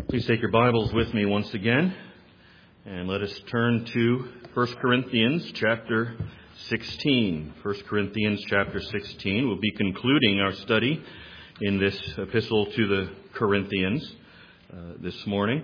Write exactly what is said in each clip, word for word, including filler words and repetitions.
Please take your Bibles with me once again, and let us turn to First Corinthians chapter sixteen. First Corinthians chapter sixteen. We'll be concluding our study in this epistle to the Corinthians uh, this morning.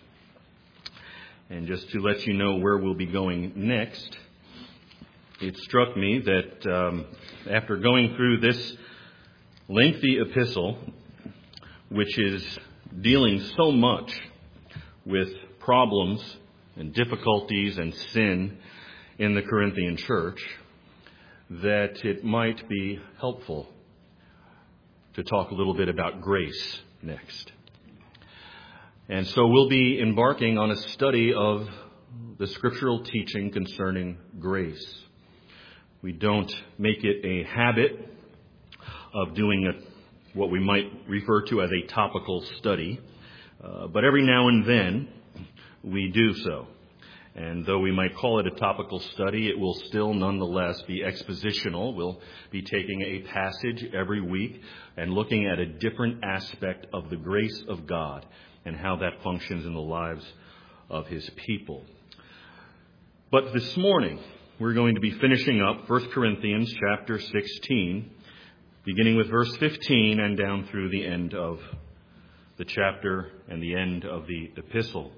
And just to let you know where we'll be going next, it struck me that um, after going through this lengthy epistle, which is dealing so much with problems and difficulties and sin in the Corinthian church, that it might be helpful to talk a little bit about grace next. And so we'll be embarking on a study of the scriptural teaching concerning grace. We don't make it a habit of doing a what we might refer to as a topical study. Uh, but every now and then, we do so. And though we might call it a topical study, it will still nonetheless be expositional. We'll be taking a passage every week and looking at a different aspect of the grace of God and how that functions in the lives of His people. But this morning, we're going to be finishing up First Corinthians chapter sixteen, beginning with verse fifteen and down through the end of the chapter and the end of the epistle.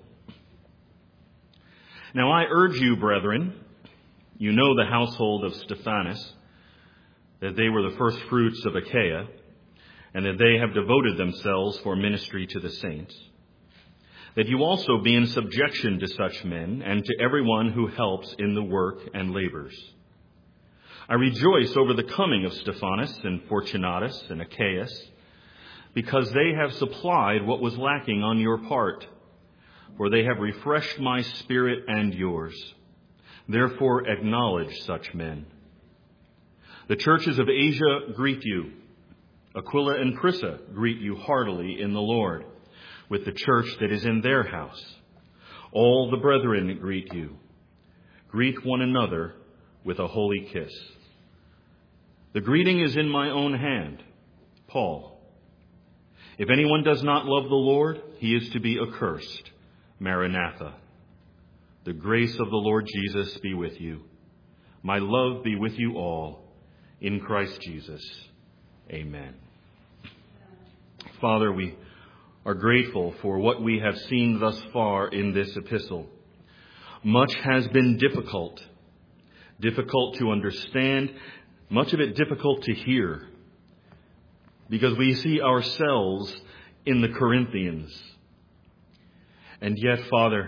Now I urge you, brethren, you know the household of Stephanas, that they were the first fruits of Achaia, and that they have devoted themselves for ministry to the saints, that you also be in subjection to such men and to everyone who helps in the work and labors. I rejoice over the coming of Stephanas and Fortunatus and Achaeus, because they have supplied what was lacking on your part, for they have refreshed my spirit and yours. Therefore acknowledge such men. The churches of Asia greet you. Aquila and Prisca greet you heartily in the Lord, with the church that is in their house. All the brethren greet you. Greet one another with a holy kiss. The greeting is in my own hand, Paul. If anyone does not love the Lord, he is to be accursed. Maranatha. The grace of the Lord Jesus be with you. My love be with you all. In Christ Jesus. Amen. Father, we are grateful for what we have seen thus far in this epistle. Much has been difficult. Difficult to understand, much of it difficult to hear, because we see ourselves in the Corinthians. And yet, Father,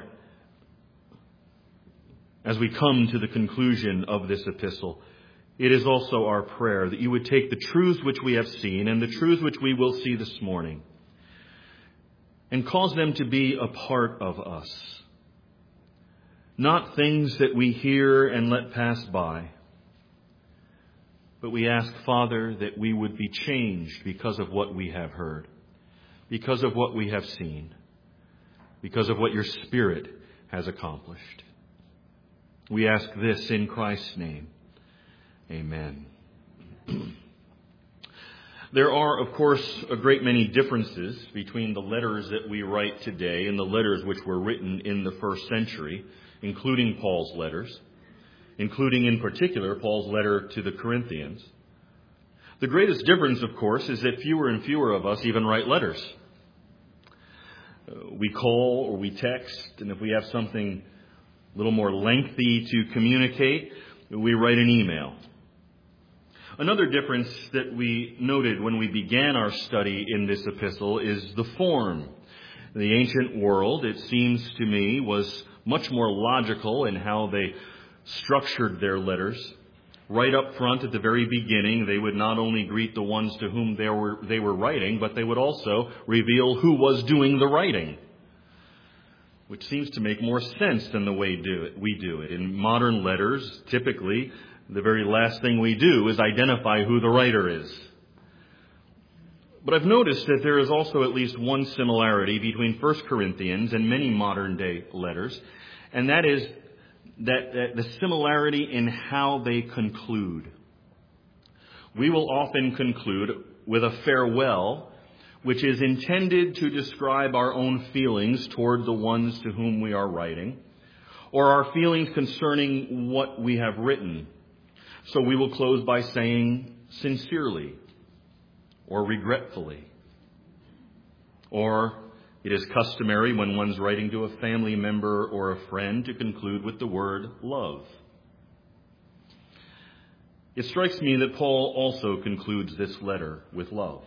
as we come to the conclusion of this epistle, it is also our prayer that you would take the truths which we have seen and the truths which we will see this morning and cause them to be a part of us. Not things that we hear and let pass by, but we ask, Father, that we would be changed because of what we have heard, because of what we have seen, because of what your Spirit has accomplished. We ask this in Christ's name. Amen. There are, of course, a great many differences between the letters that we write today and the letters which were written in the first century, including Paul's letters, including in particular Paul's letter to the Corinthians. The greatest difference, of course, is that fewer and fewer of us even write letters. Uh, we call or we text, and if we have something a little more lengthy to communicate, we write an email. Another difference that we noted when we began our study in this epistle is the form. In the ancient world, it seems to me, was much more logical in how they structured their letters. Right up front at the very beginning, they would not only greet the ones to whom they were, they were writing, but they would also reveal who was doing the writing, which seems to make more sense than the way do it, we do it. In modern letters, typically, the very last thing we do is identify who the writer is. But I've noticed that there is also at least one similarity between First Corinthians and many modern-day letters, and that is that, that the similarity in how they conclude. We will often conclude with a farewell which is intended to describe our own feelings toward the ones to whom we are writing, or our feelings concerning what we have written. So we will close by saying sincerely, or regretfully, or it is customary when one's writing to a family member or a friend to conclude with the word love. It strikes me that Paul also concludes this letter with love.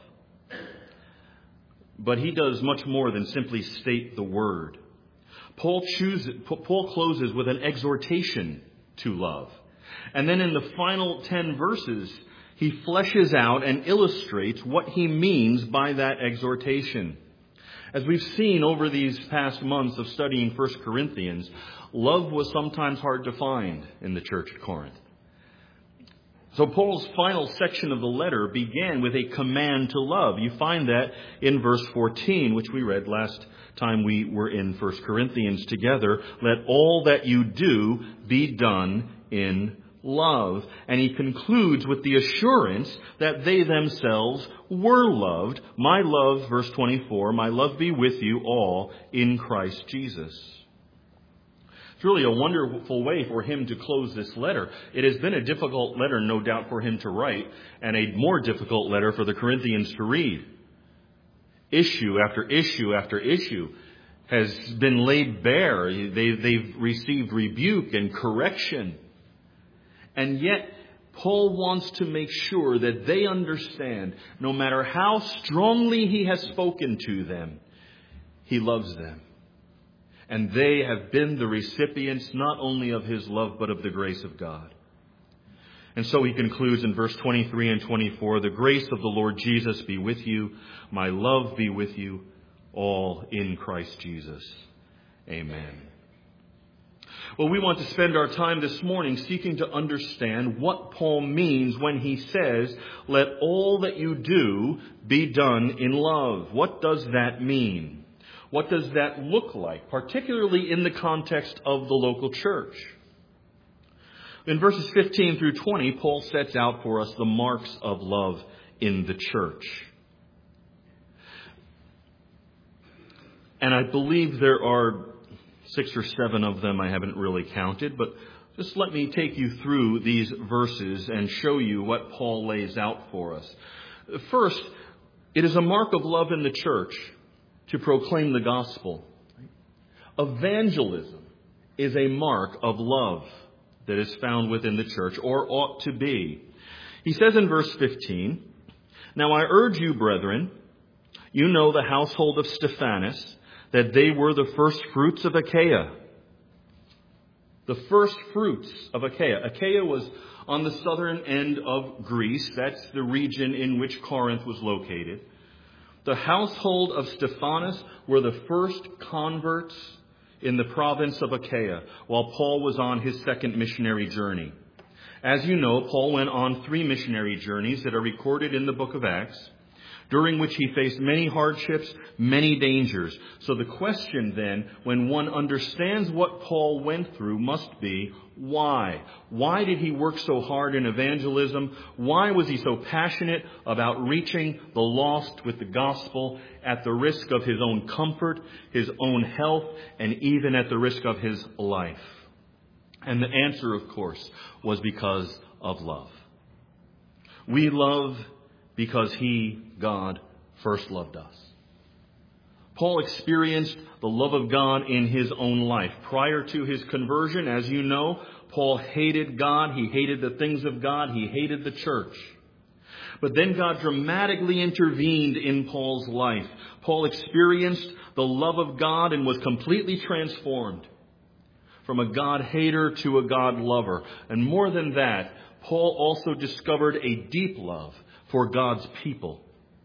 But he does much more than simply state the word. Paul chooses, Paul closes with an exhortation to love. And then in the final ten verses, he fleshes out and illustrates what he means by that exhortation. As we've seen over these past months of studying First Corinthians, love was sometimes hard to find in the church at Corinth. So Paul's final section of the letter began with a command to love. You find that in verse fourteen, which we read last time we were in First Corinthians together. Let all that you do be done in love. And he concludes with the assurance that they themselves were loved. My love, verse twenty-four, my love be with you all in Christ Jesus. It's really a wonderful way for him to close this letter. It has been a difficult letter, no doubt, for him to write, and a more difficult letter for the Corinthians to read. Issue after issue after issue has been laid bare. They, they've received rebuke and correction. And yet, Paul wants to make sure that they understand, no matter how strongly he has spoken to them, he loves them. And they have been the recipients not only of his love, but of the grace of God. And so he concludes in verse twenty-three and twenty-four, the grace of the Lord Jesus be with you. My love be with you all in Christ Jesus. Amen. Well, we want to spend our time this morning seeking to understand what Paul means when he says, let all that you do be done in love. What does that mean? What does that look like, particularly in the context of the local church? In verses fifteen through twenty, Paul sets out for us the marks of love in the church. And I believe there are six or seven of them. I haven't really counted, but just let me take you through these verses and show you what Paul lays out for us. First, it is a mark of love in the church to proclaim the gospel. Evangelism is a mark of love that is found within the church, or ought to be. He says in verse fifteen, now I urge you, brethren, you know the household of Stephanas, that they were the first fruits of Achaia. The first fruits of Achaia. Achaia was on the southern end of Greece. That's the region in which Corinth was located. The household of Stephanas were the first converts in the province of Achaia while Paul was on his second missionary journey. As you know, Paul went on three missionary journeys that are recorded in the book of Acts, during which he faced many hardships, many dangers. So the question then, when one understands what Paul went through, must be, why? Why did he work so hard in evangelism? Why was he so passionate about reaching the lost with the gospel at the risk of his own comfort, his own health, and even at the risk of his life? And the answer, of course, was because of love. We love because he, God, first loved us. Paul experienced the love of God in his own life. Prior to his conversion, as you know, Paul hated God. He hated the things of God. He hated the church. But then God dramatically intervened in Paul's life. Paul experienced the love of God and was completely transformed from a God hater to a God lover. And more than that, Paul also discovered a deep love for God's people,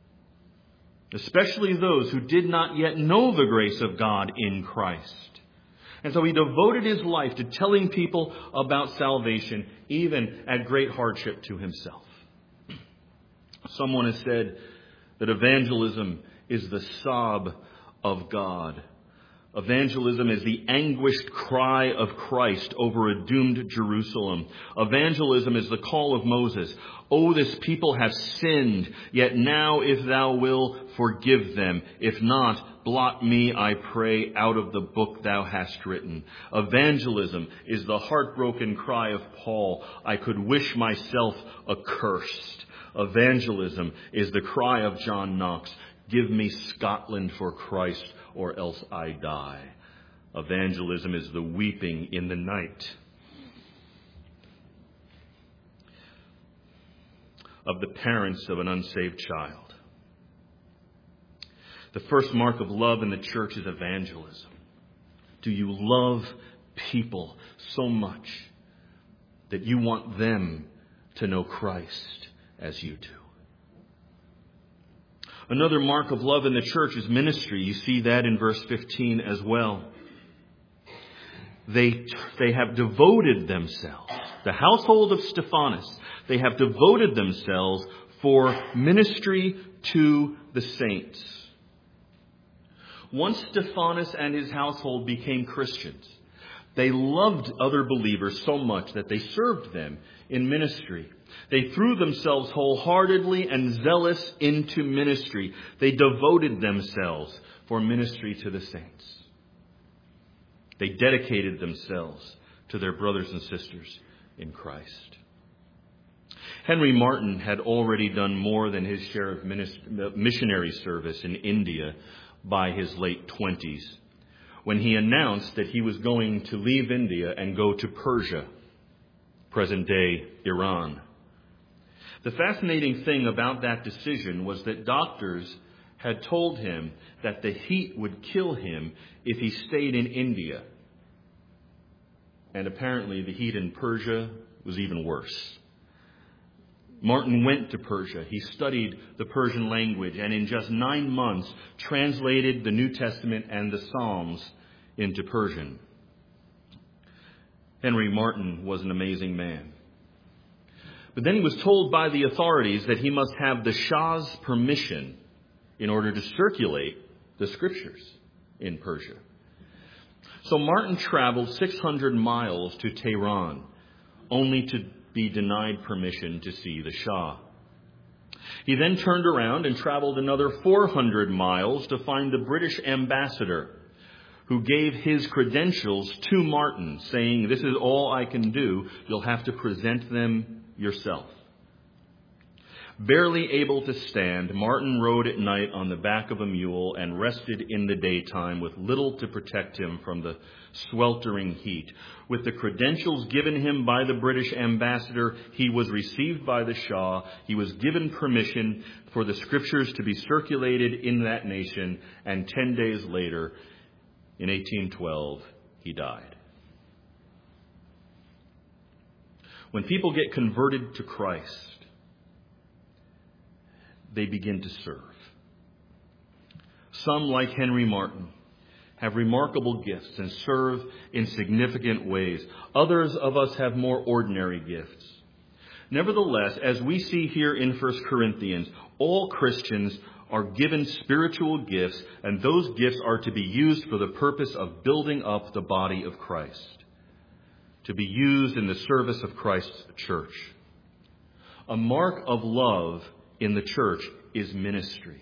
especially those who did not yet know the grace of God in Christ. And so he devoted his life to telling people about salvation, even at great hardship to himself. Someone has said that evangelism is the sob of God. Evangelism is the anguished cry of Christ over a doomed Jerusalem. Evangelism is the call of Moses. Oh, this people have sinned, yet now, if thou wilt, forgive them. If not, blot me, I pray, out of the book thou hast written. Evangelism is the heartbroken cry of Paul. I could wish myself accursed. Evangelism is the cry of John Knox. Give me Scotland for Christ, or else I die. Evangelism is the weeping in the night of the parents of an unsaved child. The first mark of love in the church is evangelism. Do you love people so much that you want them to know Christ as you do? Another mark of love in the church is ministry. You see that in verse fifteen as well. They, they have devoted themselves, the household of Stephanas, they have devoted themselves for ministry to the saints. Once Stephanas and his household became Christians, they loved other believers so much that they served them in ministry. They threw themselves wholeheartedly and zealous into ministry. They devoted themselves for ministry to the saints. They dedicated themselves to their brothers and sisters in Christ. Henry Martyn had already done more than his share of missionary service in India by his late twenties, when he announced that he was going to leave India and go to Persia, present-day Iran. The fascinating thing about that decision was that doctors had told him that the heat would kill him if he stayed in India. And apparently the heat in Persia was even worse. Martyn went to Persia. He studied the Persian language and in just nine months translated the New Testament and the Psalms into Persian. Henry Martyn was an amazing man. But then he was told by the authorities that he must have the Shah's permission in order to circulate the scriptures in Persia. So Martyn traveled six hundred miles to Tehran, only to be denied permission to see the Shah. He then turned around and traveled another four hundred miles to find the British ambassador, who gave his credentials to Martyn, saying, "This is all I can do. You'll have to present them yourself." Barely able to stand, Martyn rode at night on the back of a mule and rested in the daytime with little to protect him from the sweltering heat. With the credentials given him by the British ambassador, he was received by the Shah. He was given permission for the scriptures to be circulated in that nation, and ten days later, in eighteen twelve, he died. When people get converted to Christ, they begin to serve. Some, like Henry Martyn, have remarkable gifts and serve in significant ways. Others of us have more ordinary gifts. Nevertheless, as we see here in First Corinthians, all Christians are given spiritual gifts, and those gifts are to be used for the purpose of building up the body of Christ, to be used in the service of Christ's church. A mark of love in the church is ministry.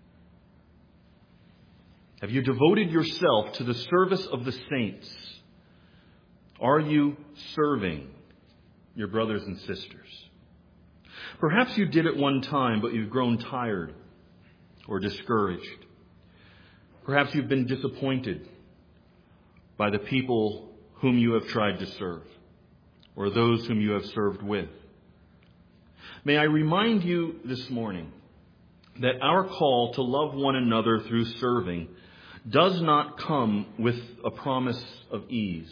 Have you devoted yourself to the service of the saints? Are you serving your brothers and sisters? Perhaps you did at one time, but you've grown tired or discouraged. Perhaps you've been disappointed by the people whom you have tried to serve, or those whom you have served with. May I remind you this morning that our call to love one another through serving does not come with a promise of ease.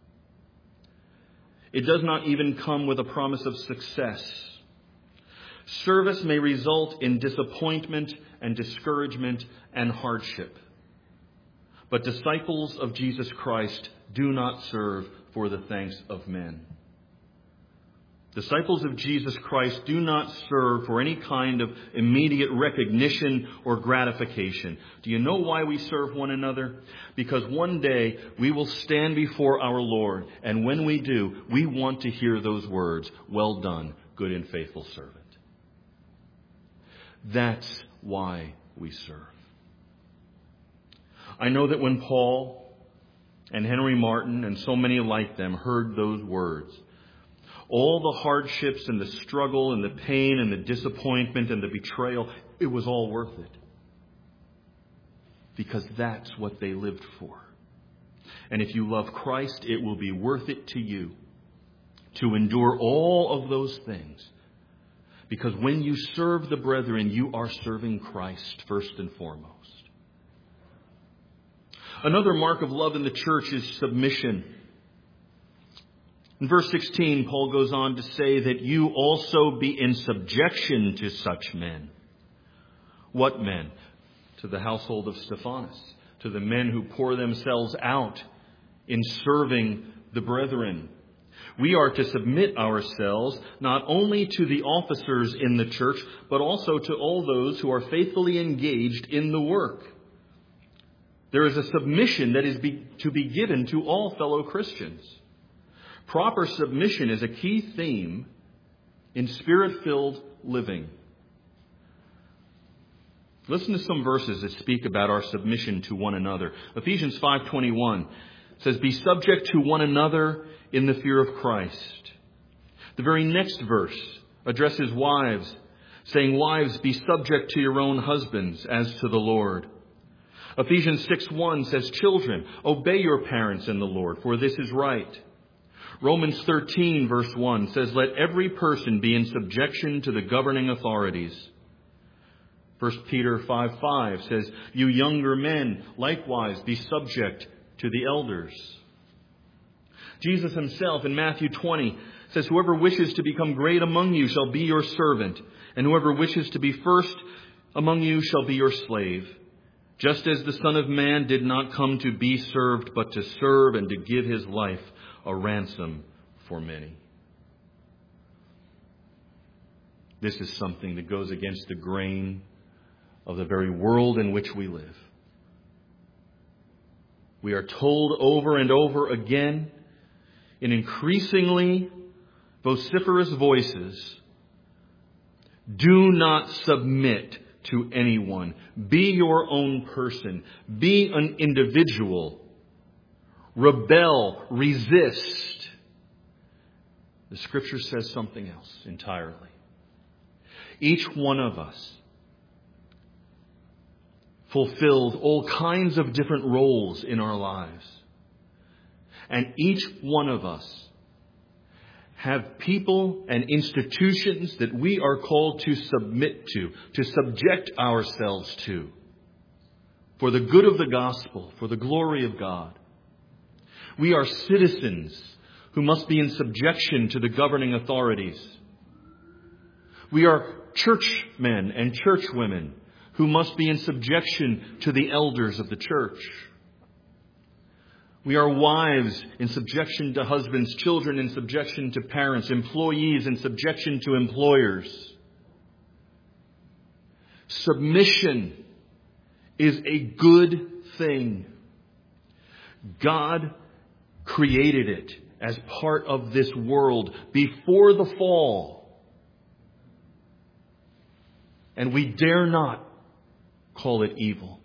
It does not even come with a promise of success. Service may result in disappointment and discouragement and hardship. But disciples of Jesus Christ do not serve for the thanks of men. Disciples of Jesus Christ do not serve for any kind of immediate recognition or gratification. Do you know why we serve one another? Because one day we will stand before our Lord, and when we do, we want to hear those words, "Well done, good and faithful servant." That's why we serve. I know that when Paul and Henry Martin and so many like them heard those words, all the hardships and the struggle and the pain and the disappointment and the betrayal, it was all worth it. Because that's what they lived for. And if you love Christ, it will be worth it to you to endure all of those things. Because when you serve the brethren, you are serving Christ first and foremost. Another mark of love in the church is submission. In verse sixteen, Paul goes on to say that you also be in subjection to such men. What men? To the household of Stephanas, to the men who pour themselves out in serving the brethren. We are to submit ourselves not only to the officers in the church, but also to all those who are faithfully engaged in the work. There is a submission that is be, to be given to all fellow Christians. Proper submission is a key theme in Spirit-filled living. Listen to some verses that speak about our submission to one another. Ephesians five twenty-one says, "Be subject to one another in the fear of Christ." The very next verse addresses wives, saying, "Wives, be subject to your own husbands as to the Lord." Ephesians six one says, "Children, obey your parents in the Lord, for this is right." Romans thirteen verse one says, "Let every person be in subjection to the governing authorities." First Peter five five says, "You younger men, likewise be subject to the elders." Jesus himself in Matthew twenty says, "Whoever wishes to become great among you shall be your servant, and whoever wishes to be first among you shall be your slave. Just as the Son of Man did not come to be served, but to serve and to give his life a ransom for many." This is something that goes against the grain of the very world in which we live. We are told over and over again in increasingly vociferous voices, do not submit to anyone. Be your own person. Be an individual. Rebel. Resist. The Scripture says something else entirely. Each one of us fulfilled all kinds of different roles in our lives. And each one of us have people and institutions that we are called to submit to, to subject ourselves to, for the good of the gospel, for the glory of God. We are citizens who must be in subjection to the governing authorities. We are churchmen and churchwomen who must be in subjection to the elders of the church. We are wives in subjection to husbands, children in subjection to parents, employees in subjection to employers. Submission is a good thing. God created it as part of this world before the fall. And we dare not call it evil.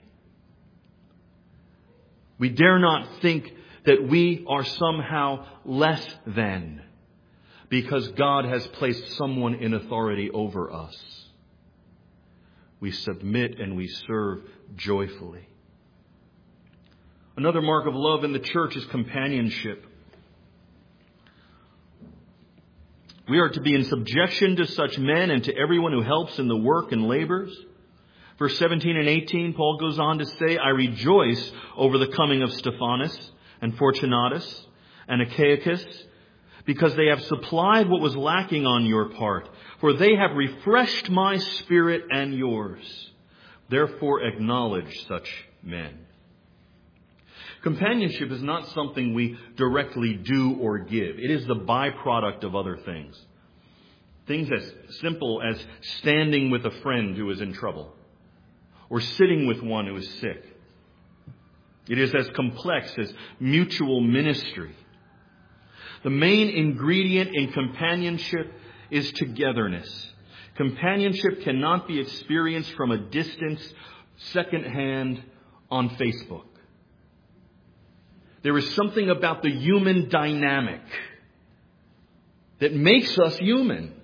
We dare not think that we are somehow less than because God has placed someone in authority over us. We submit and we serve joyfully. Another mark of love in the church is companionship. We are to be in subjection to such men and to everyone who helps in the work and labors. Verse seventeen and eighteen, Paul goes on to say, "I rejoice over the coming of Stephanas and Fortunatus and Achaicus, because they have supplied what was lacking on your part, for they have refreshed my spirit and yours. Therefore acknowledge such men." Companionship is not something we directly do or give. It is the byproduct of other things. Things as simple as standing with a friend who is in trouble, or sitting with one who is sick. It is as complex as mutual ministry. The main ingredient in companionship is togetherness. Companionship cannot be experienced from a distance, secondhand, on Facebook. There is something about the human dynamic that makes us human.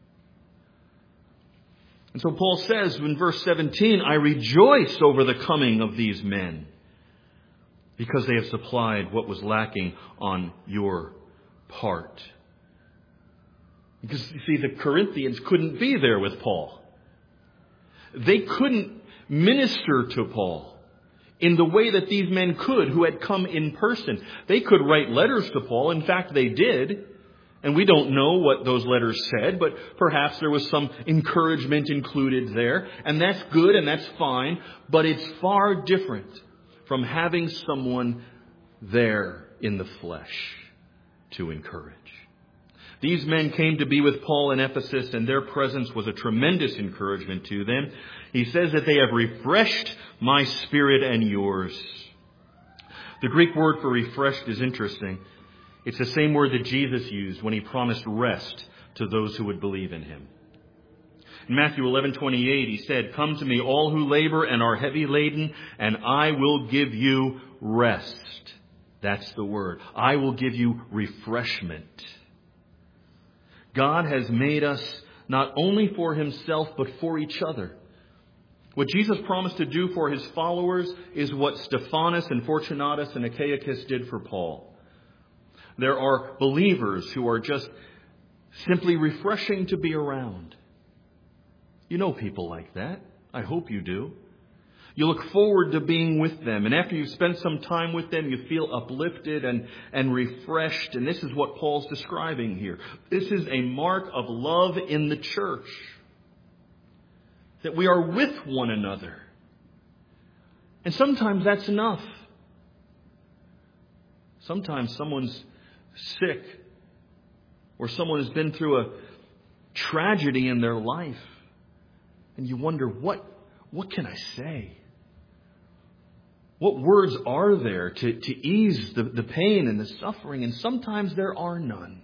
And so Paul says in verse seventeen, I rejoice over the coming of these men because they have supplied what was lacking on your part. Because, you see, the Corinthians couldn't be there with Paul. They couldn't minister to Paul in the way that these men could who had come in person. They could write letters to Paul. In fact, they did. And we don't know what those letters said, but perhaps there was some encouragement included there. And that's good and that's fine. But it's far different from having someone there in the flesh to encourage. These men came to be with Paul in Ephesus, and their presence was a tremendous encouragement to them. He says that they have refreshed my spirit and yours. The Greek word for refreshed is interesting. It's the same word that Jesus used when he promised rest to those who would believe in him. In Matthew eleven twenty-eight, he said, come to me, all who labor and are heavy laden, and I will give you rest. That's the word. I will give you refreshment. God has made us not only for himself, but for each other. What Jesus promised to do for his followers is what Stephanas and Fortunatus and Achaicus did for Paul. There are believers who are just simply refreshing to be around. You know people like that. I hope you do. You look forward to being with them. And after you've spent some time with them, you feel uplifted and, and refreshed. And this is what Paul's describing here. This is a mark of love in the church. That we are with one another. And sometimes that's enough. Sometimes someone's sick. Or someone has been through a tragedy in their life. And you wonder, what, what can I say? What words are there to, to ease the, the pain and the suffering? And sometimes there are none.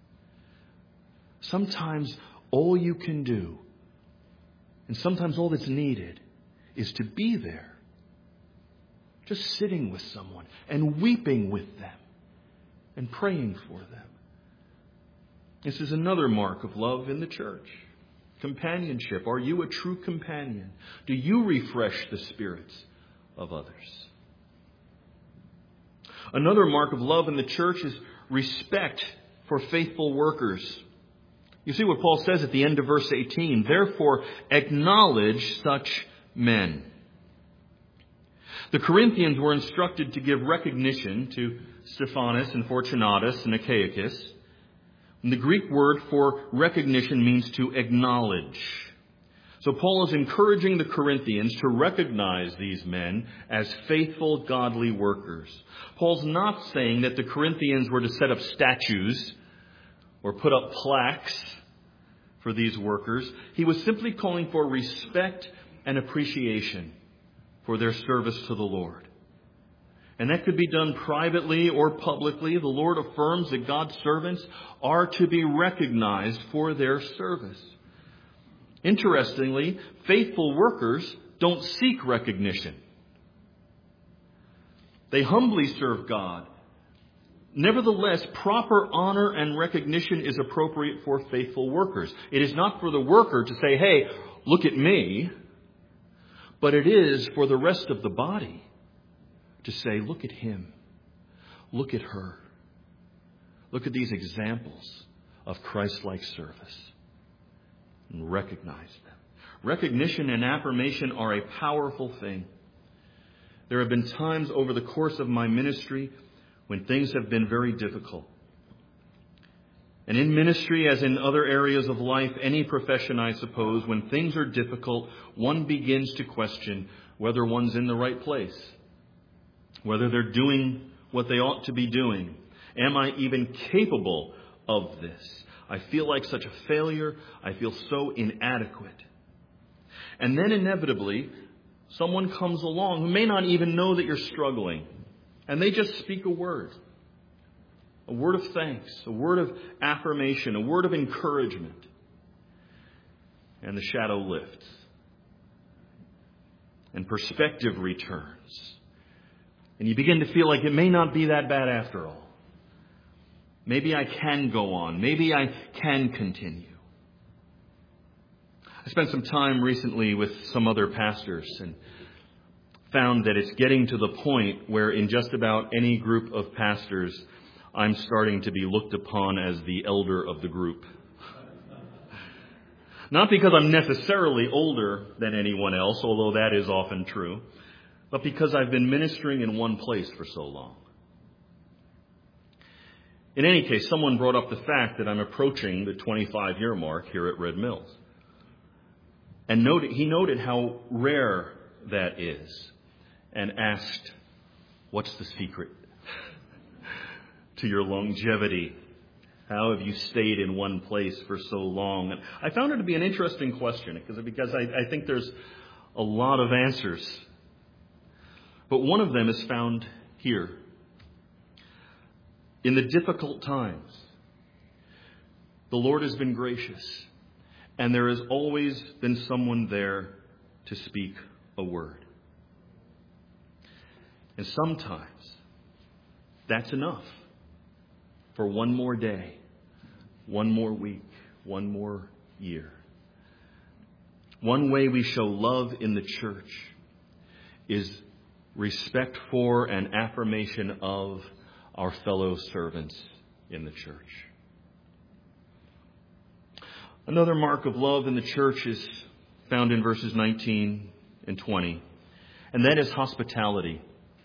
Sometimes all you can do, and sometimes all that's needed, is to be there. Just sitting with someone and weeping with them and praying for them. This is another mark of love in the church. Companionship. Are you a true companion? Do you refresh the spirits of others? Another mark of love in the church is respect for faithful workers. You see what Paul says at the end of verse eighteen. Therefore, acknowledge such men. The Corinthians were instructed to give recognition to Stephanas and Fortunatus and Achaicus. And the Greek word for recognition means to acknowledge. So Paul is encouraging the Corinthians to recognize these men as faithful, godly workers. Paul's not saying that the Corinthians were to set up statues or put up plaques for these workers. He was simply calling for respect and appreciation for their service to the Lord. And that could be done privately or publicly. The Lord affirms that God's servants are to be recognized for their service. Interestingly, faithful workers don't seek recognition. They humbly serve God. Nevertheless, proper honor and recognition is appropriate for faithful workers. It is not for the worker to say, hey, look at me. But it is for the rest of the body to say, look at him. Look at her. Look at these examples of Christ-like service. And recognize them. Recognition and affirmation are a powerful thing. There have been times over the course of my ministry when things have been very difficult. And in ministry, as in other areas of life, any profession, I suppose, when things are difficult, one begins to question whether one's in the right place, whether they're doing what they ought to be doing. Am I even capable of this? I feel like such a failure. I feel so inadequate. And then inevitably, someone comes along who may not even know that you're struggling. And they just speak a word. A word of thanks, a word of affirmation, a word of encouragement. And the shadow lifts. And perspective returns. And you begin to feel like it may not be that bad after all. Maybe I can go on. Maybe I can continue. I spent some time recently with some other pastors and found that it's getting to the point where in just about any group of pastors, I'm starting to be looked upon as the elder of the group. Not because I'm necessarily older than anyone else, although that is often true, but because I've been ministering in one place for so long. In any case, someone brought up the fact that I'm approaching the twenty-five-year mark here at Red Mills. And noted, he noted how rare that is and asked, what's the secret to your longevity? How have you stayed in one place for so long? And I found it to be an interesting question because, because I, I think there's a lot of answers. But one of them is found here. In the difficult times, the Lord has been gracious, and there has always been someone there to speak a word. And sometimes that's enough for one more day, one more week, one more year. One way we show love in the church is respect for and affirmation of our fellow servants in the church. Another mark of love in the church is found in verses nineteen and twenty, and that is hospitality.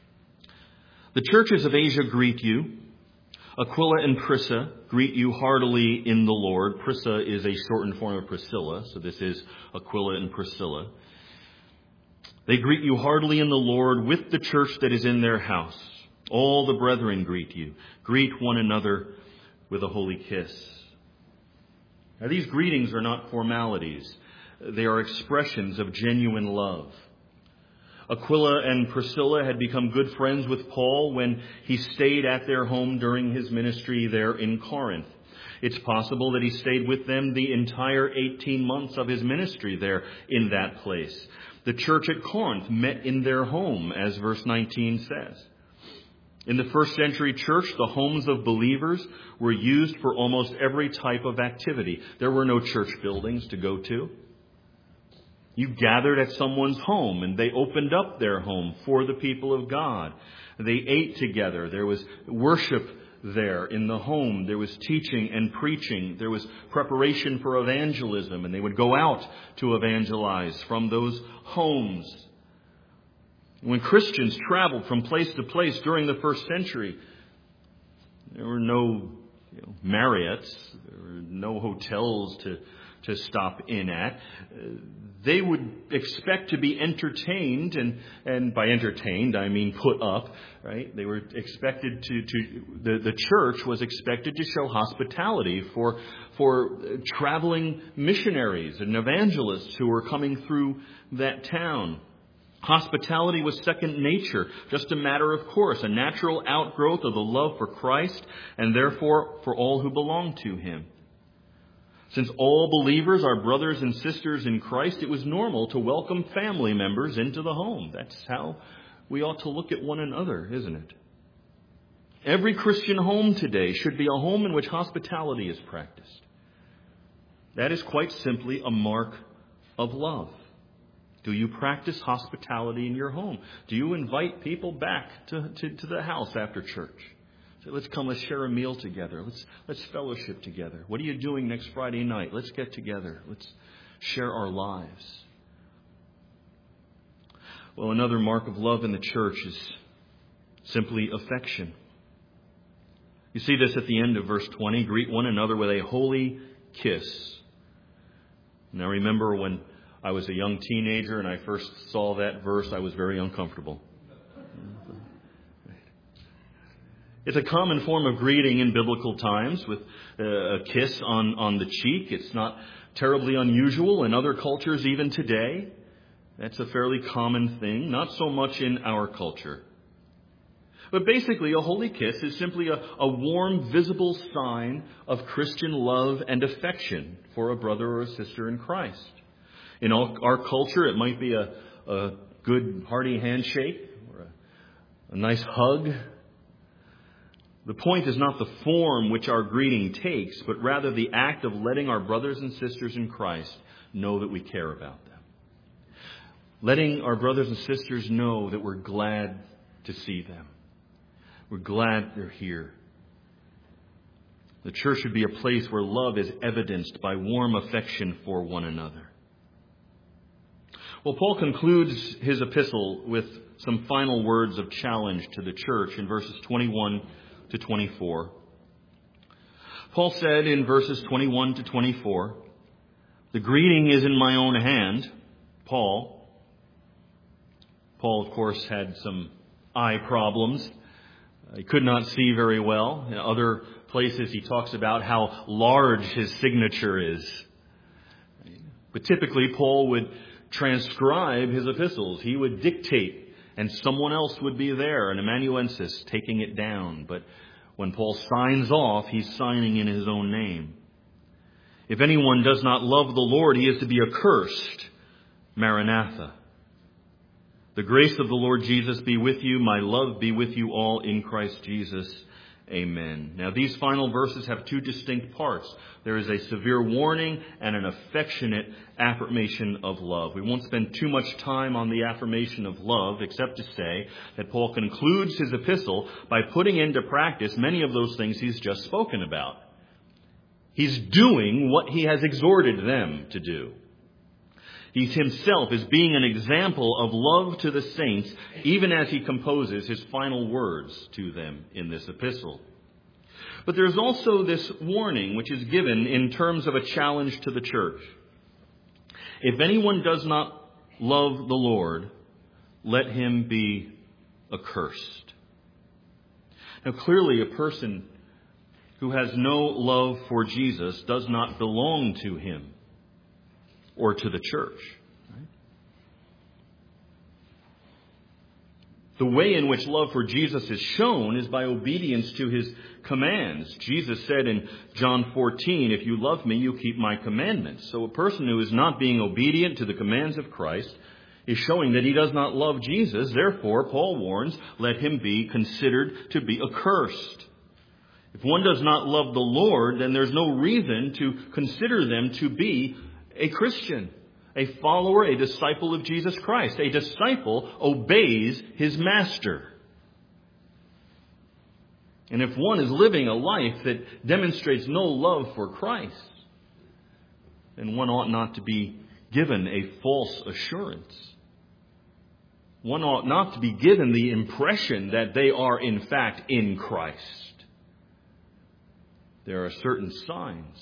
The churches of Asia greet you. Aquila and Prisca greet you heartily in the Lord. Prisca is a shortened form of Priscilla, so this is Aquila and Priscilla. They greet you heartily in the Lord with the church that is in their house. All the brethren greet you. Greet one another with a holy kiss. Now, these greetings are not formalities. They are expressions of genuine love. Aquila and Priscilla had become good friends with Paul when he stayed at their home during his ministry there in Corinth. It's possible that he stayed with them the entire eighteen months of his ministry there in that place. The church at Corinth met in their home, as verse nineteen says. In the first century church, the homes of believers were used for almost every type of activity. There were no church buildings to go to. You gathered at someone's home and they opened up their home for the people of God. They ate together. There was worship there in the home. There was teaching and preaching. There was preparation for evangelism, and they would go out to evangelize from those homes. When Christians traveled from place to place during the first century, there were no you know, Marriotts, there were no hotels to, to stop in at. They would expect to be entertained, and, and by entertained I mean put up, right? They were expected to, to the, the church was expected to show hospitality for, for traveling missionaries and evangelists who were coming through that town. Hospitality was second nature, just a matter of course, a natural outgrowth of the love for Christ and therefore for all who belong to Him. Since all believers are brothers and sisters in Christ, it was normal to welcome family members into the home. That's how we ought to look at one another, isn't it? Every Christian home today should be a home in which hospitality is practiced. That is quite simply a mark of love. Do you practice hospitality in your home? Do you invite people back to, to, to the house after church? Say, let's come, let's share a meal together. Let's let's fellowship together. What are you doing next Friday night? Let's get together. Let's share our lives. Well, another mark of love in the church is simply affection. You see this at the end of verse twenty. Greet one another with a holy kiss. Now remember, when I was a young teenager and I first saw that verse, I was very uncomfortable. It's a common form of greeting in biblical times with a kiss on, on the cheek. It's not terribly unusual in other cultures even today. That's a fairly common thing, not so much in our culture. But basically, a holy kiss is simply a, a warm, visible sign of Christian love and affection for a brother or a sister in Christ. In all, our culture, it might be a, a good, hearty handshake or a, a nice hug. The point is not the form which our greeting takes, but rather the act of letting our brothers and sisters in Christ know that we care about them. Letting our brothers and sisters know that we're glad to see them. We're glad they're here. The church should be a place where love is evidenced by warm affection for one another. Well, Paul concludes his epistle with some final words of challenge to the church in verses twenty-one to twenty-four. Paul said in verses twenty-one to twenty-four, "The greeting is in my own hand, Paul." Paul, of course, had some eye problems. He could not see very well. In other places he talks about how large his signature is. But typically Paul would transcribe his epistles. He would dictate, and someone else would be there, an amanuensis, taking it down. But when Paul signs off, he's signing in his own name. If anyone does not love the Lord, he is to be accursed. Maranatha. The grace of the Lord Jesus be with you. My love be with you all in Christ Jesus. Amen. Now, these final verses have two distinct parts. There is a severe warning and an affectionate affirmation of love. We won't spend too much time on the affirmation of love, except to say that Paul concludes his epistle by putting into practice many of those things he's just spoken about. He's doing what he has exhorted them to do. He himself is being an example of love to the saints, even as he composes his final words to them in this epistle. But there's also this warning which is given in terms of a challenge to the church. If anyone does not love the Lord, let him be accursed. Now, clearly, a person who has no love for Jesus does not belong to him or to the church. Right? The way in which love for Jesus is shown is by obedience to his commands. Jesus said in John fourteen, "If you love me, you keep my commandments." So a person who is not being obedient to the commands of Christ is showing that he does not love Jesus. Therefore, Paul warns, let him be considered to be accursed. If one does not love the Lord, then there's no reason to consider them to be a Christian, a follower, a disciple of Jesus Christ. A disciple obeys his master. And if one is living a life that demonstrates no love for Christ, then one ought not to be given a false assurance. One ought not to be given the impression that they are in fact in Christ. There are certain signs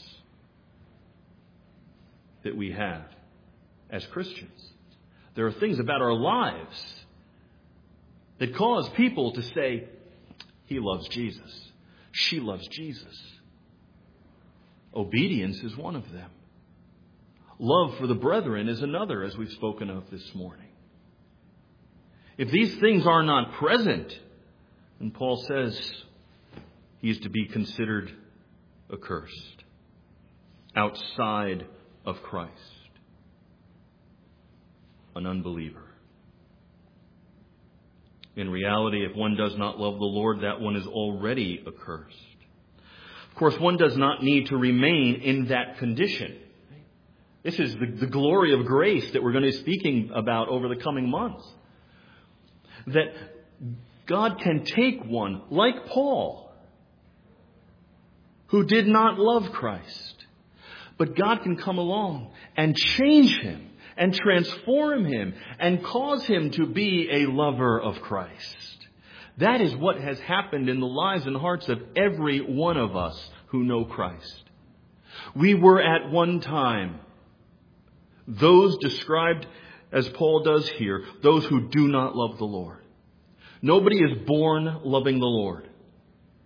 that we have as Christians. There are things about our lives that cause people to say, he loves Jesus. She loves Jesus. Obedience is one of them. Love for the brethren is another, as we've spoken of this morning. If these things are not present, then Paul says he is to be considered accursed, outside of Christ, an unbeliever. In reality, if one does not love the Lord, that one is already accursed. Of course, one does not need to remain in that condition. This is the, the glory of grace that we're going to be speaking about over the coming months. That God can take one like Paul, who did not love Christ. But God can come along and change him and transform him and cause him to be a lover of Christ. That is what has happened in the lives and hearts of every one of us who know Christ. We were at one time those described as Paul does here, those who do not love the Lord. Nobody is born loving the Lord.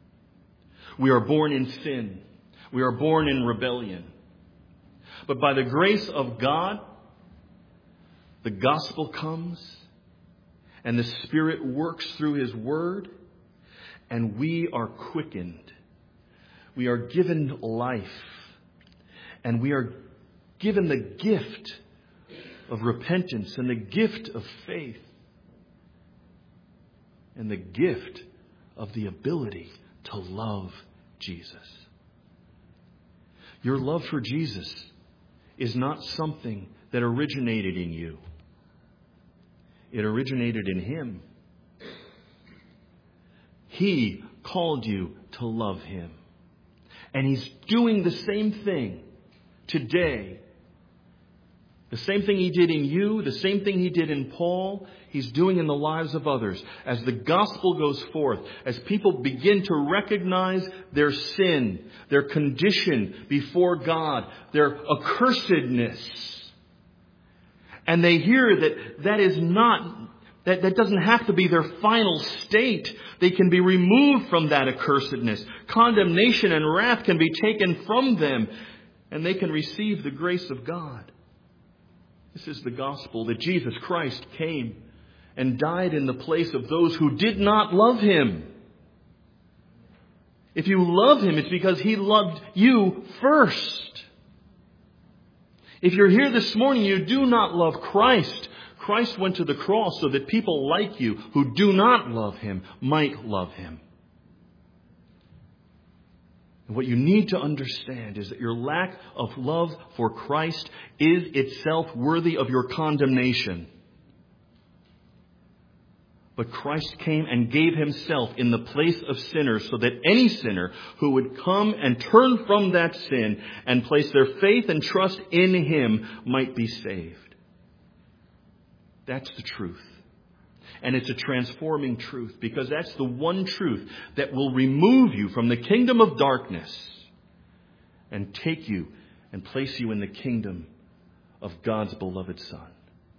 We are born in sin. We are born in rebellion. But by the grace of God, the gospel comes and the Spirit works through His Word, and we are quickened. We are given life, and we are given the gift of repentance and the gift of faith and the gift of the ability to love Jesus. Your love for Jesus is not something that originated in you. It originated in Him. He called you to love Him. And He's doing the same thing today. The same thing He did in you, the same thing He did in Paul, He's doing in the lives of others. As the gospel goes forth, as people begin to recognize their sin, their condition before God, their accursedness, and they hear that that is not, that, that doesn't have to be their final state. They can be removed from that accursedness. Condemnation and wrath can be taken from them, and they can receive the grace of God. This is the gospel, that Jesus Christ came and died in the place of those who did not love Him. If you love Him, it's because He loved you first. If you're here this morning, you do not love Christ. Christ went to the cross so that people like you who do not love Him might love Him. And what you need to understand is that your lack of love for Christ is itself worthy of your condemnation. But Christ came and gave Himself in the place of sinners so that any sinner who would come and turn from that sin and place their faith and trust in Him might be saved. That's the truth. And it's a transforming truth, because that's the one truth that will remove you from the kingdom of darkness and take you and place you in the kingdom of God's beloved Son.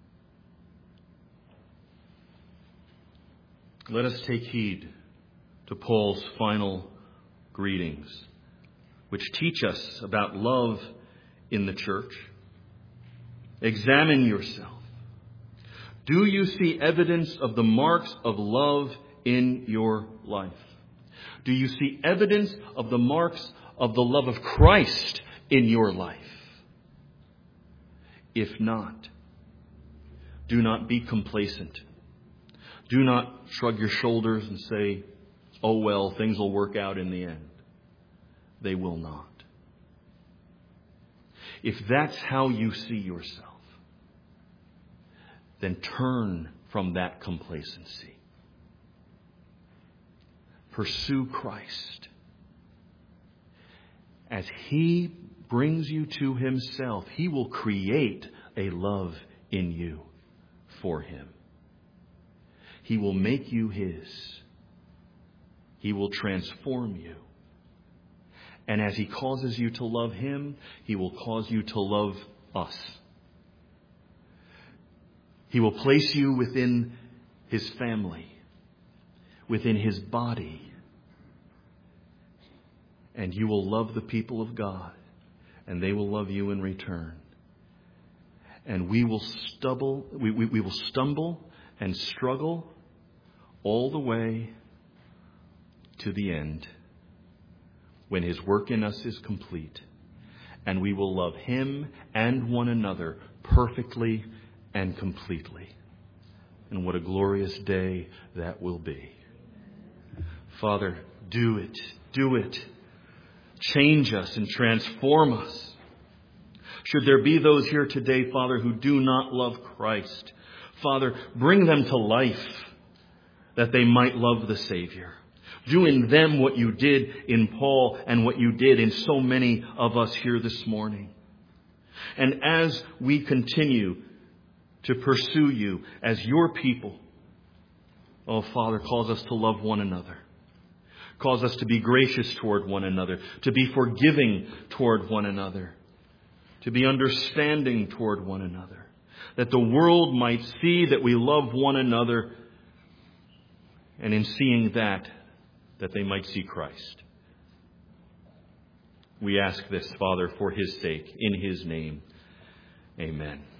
Let us take heed to Paul's final greetings, which teach us about love in the church. Examine yourself. Do you see evidence of the marks of love in your life? Do you see evidence of the marks of the love of Christ in your life? If not, do not be complacent. Do not shrug your shoulders and say, oh well, things will work out in the end. They will not. If that's how you see yourself, then turn from that complacency. Pursue Christ. As He brings you to Himself, He will create a love in you for Him. He will make you His. He will transform you. And as He causes you to love Him, He will cause you to love us. He will place you within His family, within His body. And you will love the people of God, and they will love you in return. And we will stumble, we, we, we will stumble and struggle all the way to the end, when His work in us is complete, and we will love Him and one another perfectly and completely. And what a glorious day that will be. Father, do it. Do it. Change us and transform us. Should there be those here today, Father, who do not love Christ, Father, bring them to life that they might love the Savior. Do in them what you did in Paul and what you did in so many of us here this morning. And as we continue to pursue you as your people, oh, Father, cause us to love one another. Cause us to be gracious toward one another, to be forgiving toward one another, to be understanding toward one another, that the world might see that we love one another, and in seeing that, that they might see Christ. We ask this, Father, for his sake, in his name. Amen.